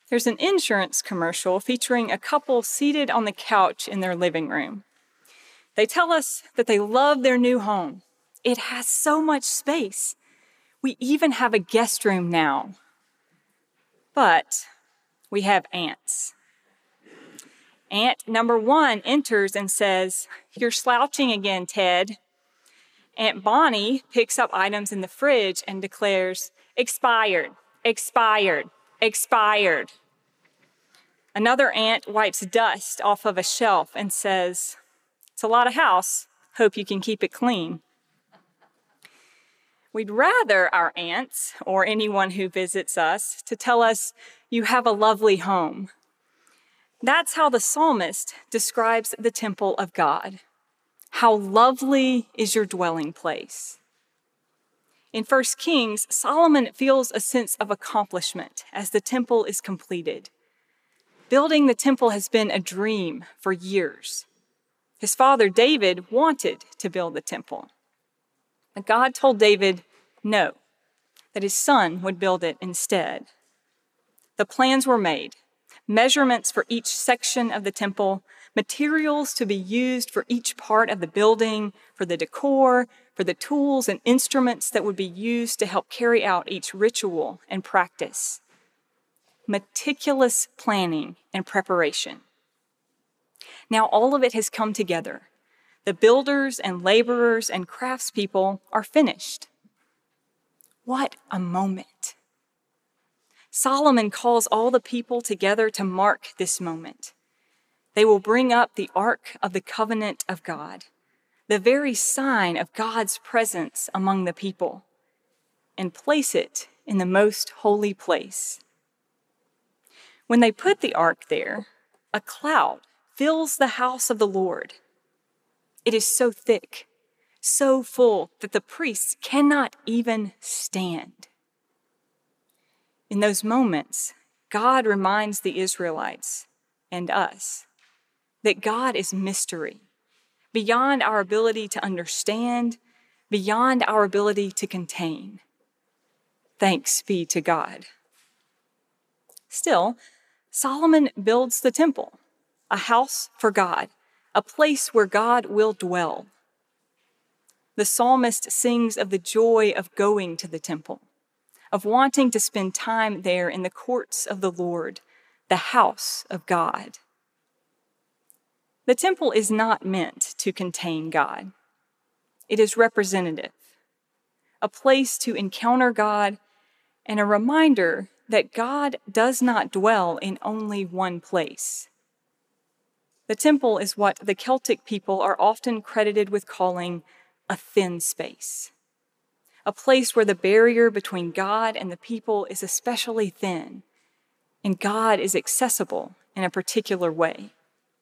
There's an insurance commercial featuring a couple seated on the couch in their living room. They tell us that they love their new home. It has so much space. We even have a guest room now. But we have ants. Ant number 1 enters and says, "You're slouching again, Ted." Aunt Bonnie picks up items in the fridge and declares, "Expired, expired, expired." Another ant wipes dust off of a shelf and says, "It's a lot of house. Hope you can keep it clean." We'd rather our aunts, or anyone who visits us, to tell us, "You have a lovely home." That's how the psalmist describes the temple of God. How lovely is your dwelling place. In 1 Kings, Solomon feels a sense of accomplishment as the temple is completed. Building the temple has been a dream for years. His father David wanted to build the temple. But God told David no, that his son would build it instead. The plans were made, measurements for each section of the temple, materials to be used for each part of the building, for the decor, for the tools and instruments that would be used to help carry out each ritual and practice. Meticulous planning and preparation. Now all of it has come together. The builders and laborers and craftspeople are finished. What a moment. Solomon calls all the people together to mark this moment. They will bring up the Ark of the Covenant of God, the very sign of God's presence among the people, and place it in the most holy place. When they put the ark there, a cloud fills the house of the Lord. It is so thick, so full that the priests cannot even stand. In those moments, God reminds the Israelites and us that God is mystery, beyond our ability to understand, beyond our ability to contain. Thanks be to God. Still, Solomon builds the temple, a house for God, a place where God will dwell. The psalmist sings of the joy of going to the temple, of wanting to spend time there in the courts of the Lord, the house of God. The temple is not meant to contain God. It is representative, a place to encounter God and a reminder that God does not dwell in only one place. The temple is what the Celtic people are often credited with calling a thin space, a place where the barrier between God and the people is especially thin, and God is accessible in a particular way.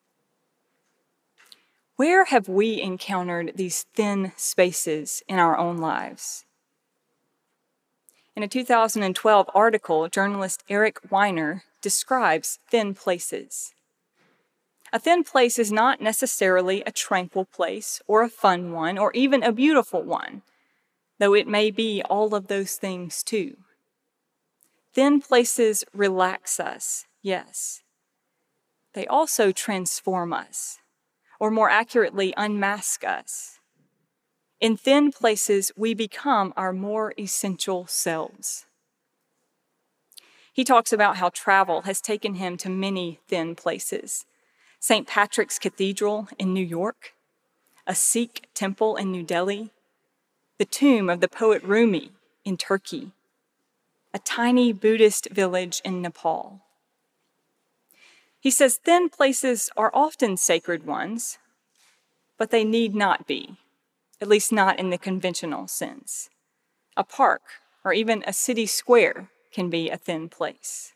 Where have we encountered these thin spaces in our own lives? In a 2012 article, journalist Eric Weiner describes thin places. A thin place is not necessarily a tranquil place or a fun one or even a beautiful one, though it may be all of those things too. Thin places relax us, yes. They also transform us, or more accurately, unmask us. In thin places, we become our more essential selves. He talks about how travel has taken him to many thin places. St. Patrick's Cathedral in New York, a Sikh temple in New Delhi, the tomb of the poet Rumi in Turkey, a tiny Buddhist village in Nepal. He says thin places are often sacred ones, but they need not be, at least not in the conventional sense. A park or even a city square can be a thin place.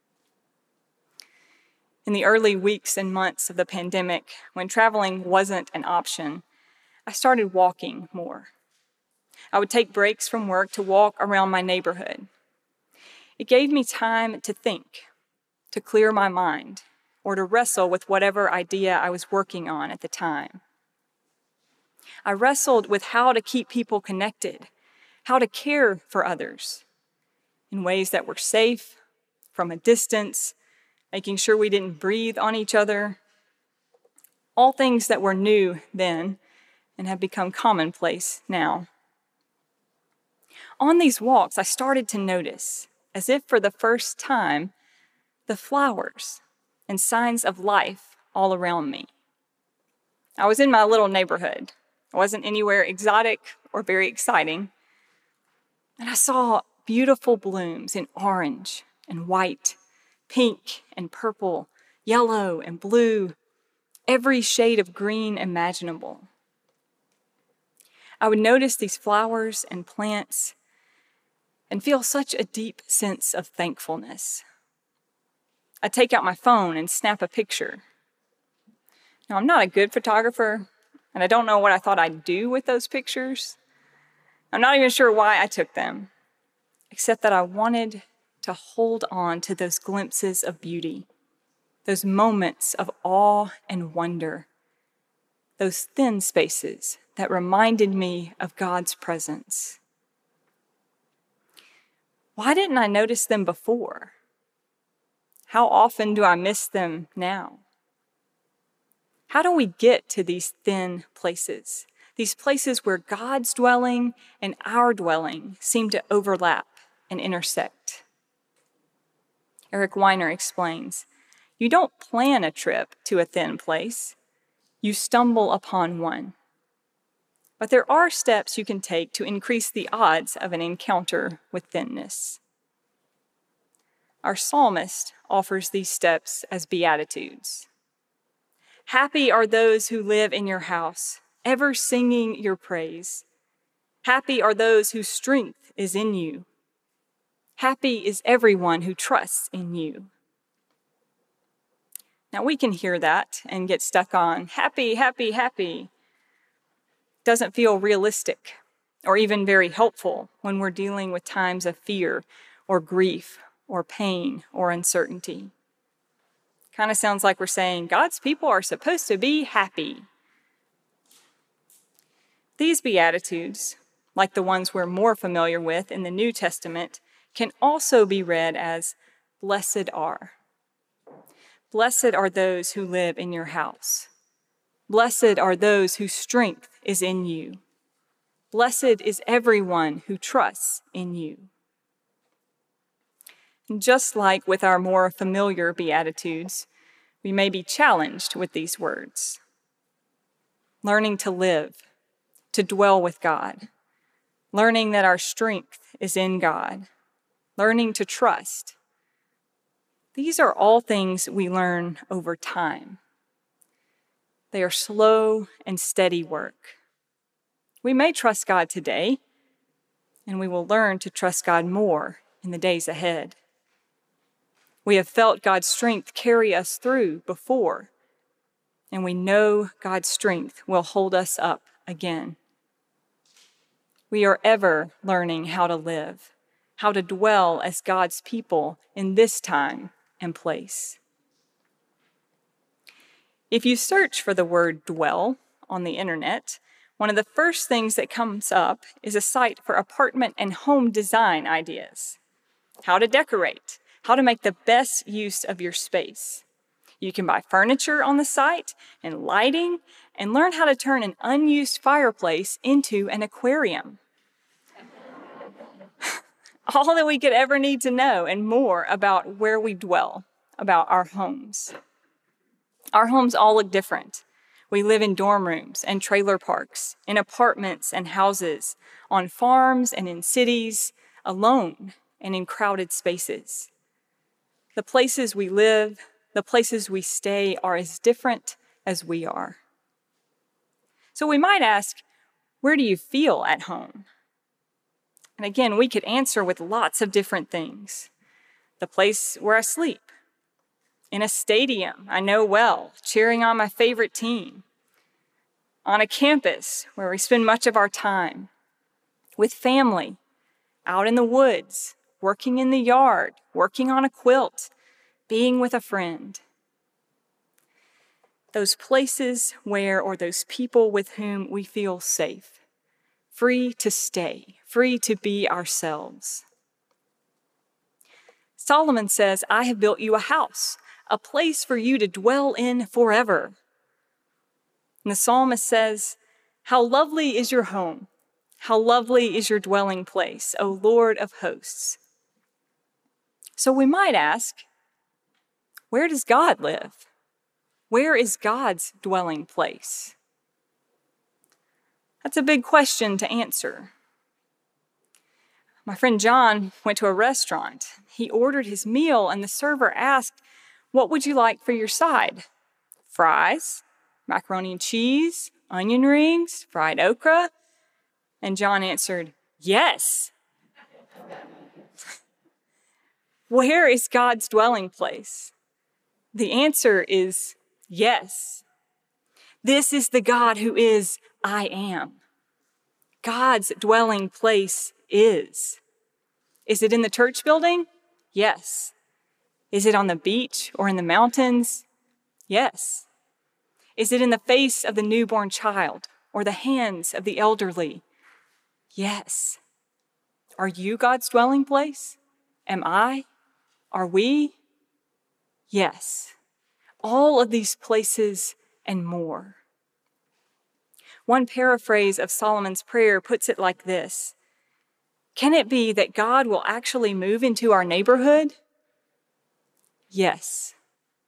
In the early weeks and months of the pandemic, when traveling wasn't an option, I started walking more. I would take breaks from work to walk around my neighborhood. It gave me time to think, to clear my mind, or to wrestle with whatever idea I was working on at the time. I wrestled with how to keep people connected, how to care for others in ways that were safe, from a distance, making sure we didn't breathe on each other. All things that were new then and have become commonplace now. On these walks, I started to notice, as if for the first time, the flowers and signs of life all around me. I was in my little neighborhood. I wasn't anywhere exotic or very exciting. And I saw beautiful blooms in orange and white, pink and purple, yellow and blue, every shade of green imaginable. I would notice these flowers and plants and feel such a deep sense of thankfulness. I'd take out my phone and snap a picture. Now, I'm not a good photographer, and I don't know what I thought I'd do with those pictures. I'm not even sure why I took them, except that I wanted to hold on to those glimpses of beauty, those moments of awe and wonder, those thin spaces that reminded me of God's presence. Why didn't I notice them before? How often do I miss them now? How do we get to these thin places, these places where God's dwelling and our dwelling seem to overlap and intersect? Eric Weiner explains, you don't plan a trip to a thin place, you stumble upon one. But there are steps you can take to increase the odds of an encounter with thinness. Our psalmist offers these steps as beatitudes. Happy are those who live in your house, ever singing your praise. Happy are those whose strength is in you. Happy is everyone who trusts in you. Now we can hear that and get stuck on happy, happy, happy. Doesn't feel realistic or even very helpful when we're dealing with times of fear or grief or pain or uncertainty. Kind of sounds like we're saying God's people are supposed to be happy. These Beatitudes, like the ones we're more familiar with in the New Testament, can also be read as blessed are. Blessed are those who live in your house. Blessed are those whose strength is in you. Blessed is everyone who trusts in you. Just like with our more familiar Beatitudes, we may be challenged with these words. Learning to live, to dwell with God, learning that our strength is in God, learning to trust. These are all things we learn over time. They are slow and steady work. We may trust God today, and we will learn to trust God more in the days ahead. We have felt God's strength carry us through before, and we know God's strength will hold us up again. We are ever learning how to live, how to dwell as God's people in this time and place. If you search for the word dwell on the internet, one of the first things that comes up is a site for apartment and home design ideas. How to decorate, how to make the best use of your space. You can buy furniture on the site and lighting and learn how to turn an unused fireplace into an aquarium. All that we could ever need to know and more about where we dwell, about our homes. Our homes all look different. We live in dorm rooms and trailer parks, in apartments and houses, on farms and in cities, alone and in crowded spaces. The places we live, the places we stay are as different as we are. So we might ask, where do you feel at home? And again, we could answer with lots of different things. The place where I sleep, in a stadium I know well, cheering on my favorite team, on a campus where we spend much of our time, with family, out in the woods, working in the yard, working on a quilt, being with a friend. Those places where, or those people with whom we feel safe, free to stay, free to be ourselves. Solomon says, I have built you a house, a place for you to dwell in forever. And the psalmist says, "How lovely is your home. How lovely is your dwelling place, O Lord of hosts." So we might ask, where does God live? Where is God's dwelling place? That's a big question to answer. My friend John went to a restaurant. He ordered his meal, and the server asked, "What would you like for your side? Fries, macaroni and cheese, onion rings, fried okra?" And John answered, "Yes." Where is God's dwelling place? The answer is yes. This is the God who is I am. God's dwelling place is. Is it in the church building? Yes. Is it on the beach or in the mountains? Yes. Is it in the face of the newborn child or the hands of the elderly? Yes. Are you God's dwelling place? Am I? Are we? Yes. All of these places and more. One paraphrase of Solomon's prayer puts it like this: can it be that God will actually move into our neighborhood? Yes.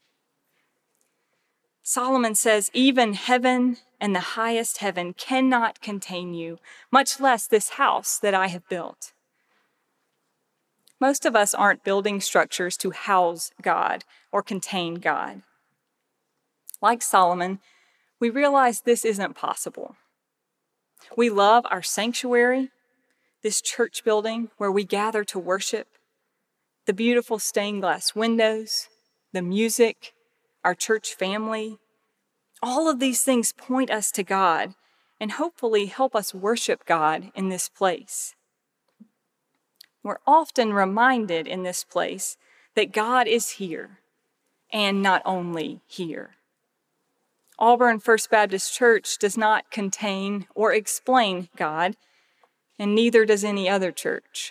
Solomon says, "Even heaven and the highest heaven cannot contain you, much less this house that I have built." Most of us aren't building structures to house God or contain God. Like Solomon, we realize this isn't possible. We love our sanctuary, this church building where we gather to worship, the beautiful stained glass windows, the music, our church family. All of these things point us to God and hopefully help us worship God in this place. We're often reminded in this place that God is here, and not only here. Auburn First Baptist Church does not contain or explain God, and neither does any other church.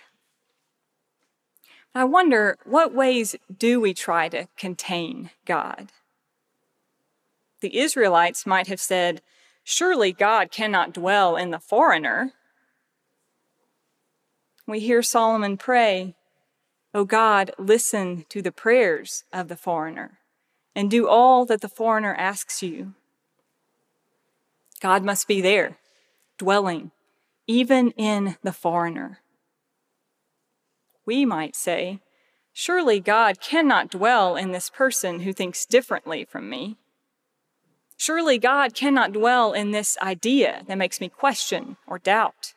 I wonder, what ways do we try to contain God? The Israelites might have said, "Surely God cannot dwell in the foreigner." We hear Solomon pray, "O God, listen to the prayers of the foreigner and do all that the foreigner asks you." God must be there, dwelling, even in the foreigner. We might say, "Surely God cannot dwell in this person who thinks differently from me. Surely God cannot dwell in this idea that makes me question or doubt."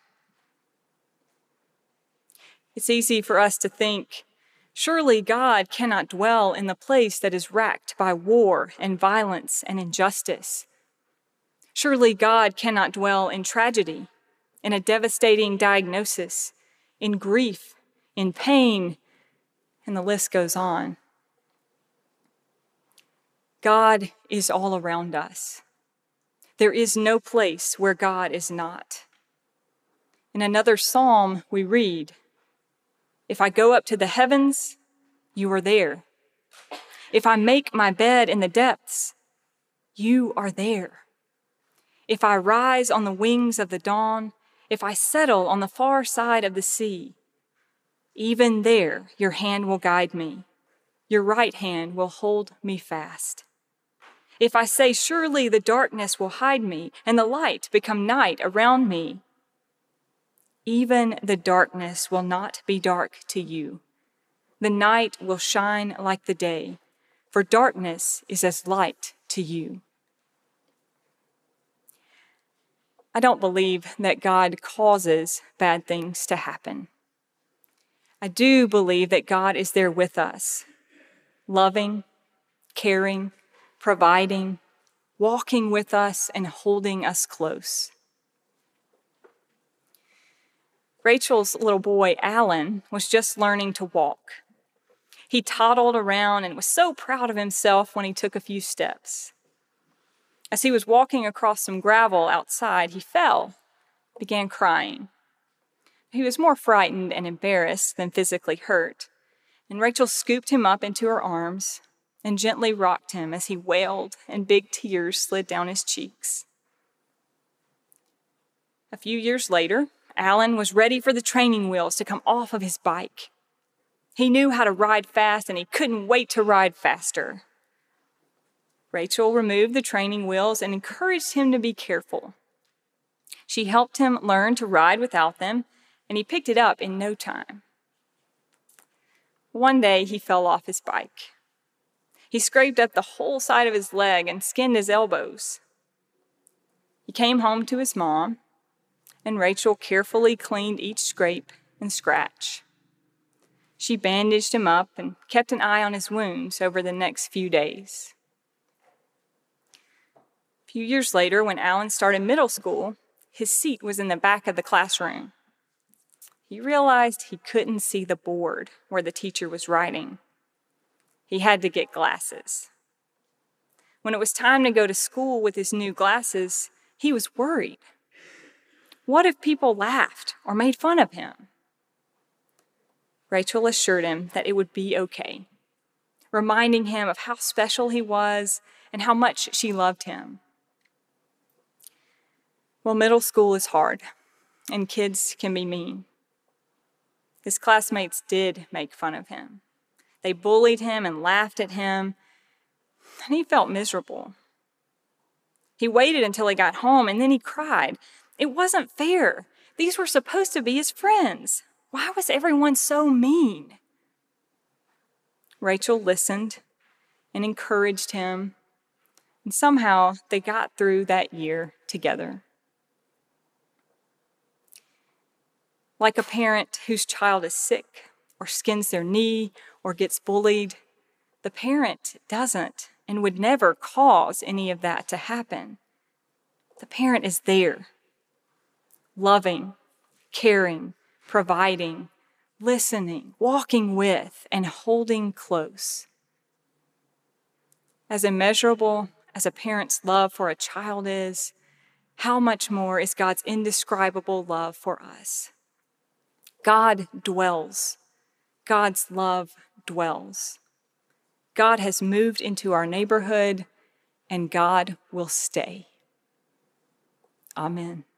It's easy for us to think, "Surely God cannot dwell in the place that is racked by war and violence and injustice. Surely God cannot dwell in tragedy, in a devastating diagnosis, in grief, in pain," and the list goes on. God is all around us. There is no place where God is not. In another psalm, we read, "If I go up to the heavens, you are there. If I make my bed in the depths, you are there. If I rise on the wings of the dawn, if I settle on the far side of the sea, even there your hand will guide me. Your right hand will hold me fast. If I say, surely the darkness will hide me and the light become night around me, even the darkness will not be dark to you. The night will shine like the day, for darkness is as light to you." I don't believe that God causes bad things to happen. I do believe that God is there with us, loving, caring, providing, walking with us, and holding us close. Rachel's little boy, Alan, was just learning to walk. He toddled around and was so proud of himself when he took a few steps. As he was walking across some gravel outside, he fell, began crying. He was more frightened and embarrassed than physically hurt, and Rachel scooped him up into her arms, and gently rocked him as he wailed and big tears slid down his cheeks. A few years later, Alan was ready for the training wheels to come off of his bike. He knew how to ride fast, and he couldn't wait to ride faster. Rachel removed the training wheels and encouraged him to be careful. She helped him learn to ride without them, and he picked it up in no time. One day, he fell off his bike. He scraped up the whole side of his leg and skinned his elbows. He came home to his mom, and Rachel carefully cleaned each scrape and scratch. She bandaged him up and kept an eye on his wounds over the next few days. A few years later, when Alan started middle school, his seat was in the back of the classroom. He realized he couldn't see the board where the teacher was writing. He had to get glasses. When it was time to go to school with his new glasses, he was worried. What if people laughed or made fun of him? Rachel assured him that it would be okay, reminding him of how special he was and how much she loved him. Well, middle school is hard, and kids can be mean. His classmates did make fun of him. They bullied him and laughed at him, and he felt miserable. He waited until he got home, and then he cried. It wasn't fair. These were supposed to be his friends. Why was everyone so mean? Rachel listened and encouraged him, and somehow they got through that year together. Like a parent whose child is sick or skins their knee or gets bullied, the parent doesn't and would never cause any of that to happen. The parent is there, loving, caring, providing, listening, walking with, and holding close. As immeasurable as a parent's love for a child is, how much more is God's indescribable love for us? God dwells. God's love dwells. God has moved into our neighborhood, and God will stay. Amen.